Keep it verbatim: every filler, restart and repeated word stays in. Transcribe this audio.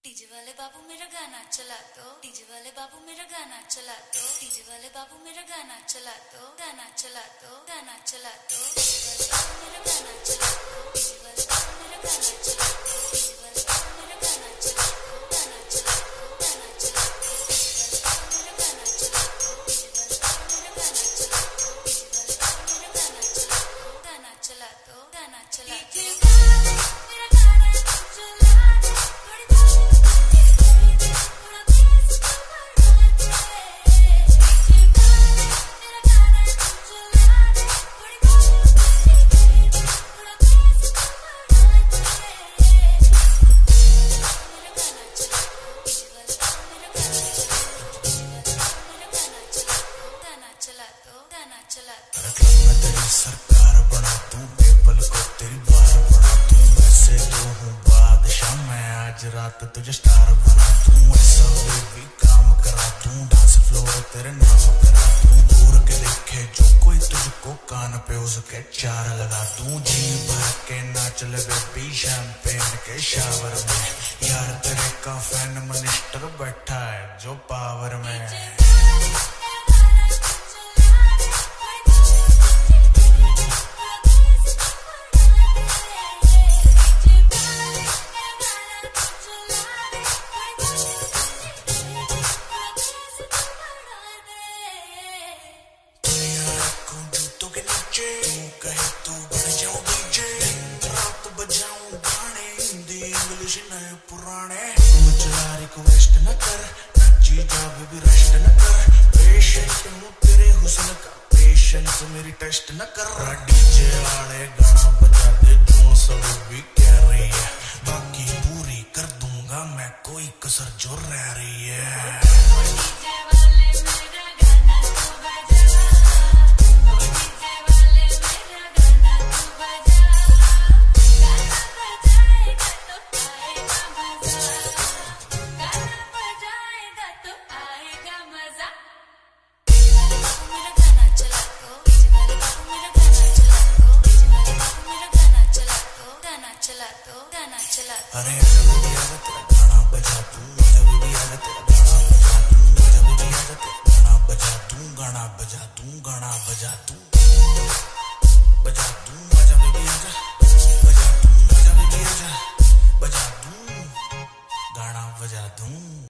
DJ वाले बाबू मेरा गाना चला दो, डीजे वाले बाबू मेरा गाना चला दो, डीजे वाले बाबू मेरा गाना चला दो, गाना चला दो, गाना चला दो, डीजे वाले बाबू मेरा गाना चला दो, डीजे वाले बाबू मेरा गाना चला दो, डीजे वाले बाबू मेरा गाना चला दो, गाना चला दो, गाना चला दो, डीजे वाले बाबू मेरा गाना चला दो, डीजे वाले बाबू मेरा गाना चला दो, डीजे वाले बाबू मेरा गाना चला दो, गाना चला दो, गाना चला दो। सरकार बना दूं, टेबल को तेरी बार बना दूं, वैसे तो हूँ बादशाह मैं, आज रात तुझे स्टार बना दूं, ऐसा भी काम करा दूं, डांस फ्लोर तेरे नाम करा दूं, दूर के देखे जो कोई तुझको कान पे उसके चार लगा दूं, जी भर के नाच ले बेबी शैंपेन के शावर में, यार तेरे का फैन मिनिस्टर बैठा है जो पावर में। कहे तू बन जाऊं डीजे, रात बजाऊं गाने हिंदी इंग्लिश नए पुराने, तुम चला रिक्वेस्ट न कर, नची जावे भी रेस्ट न कर, पेशेंट हूँ तेरे हुस्न का, पेशेंस मेरी टेस्ट न कर, डीजे वाले गाना बजा दे जो सब भी कह रही है, बाकी पूरी कर दूंगा मैं कोई कसर जो रह रही है।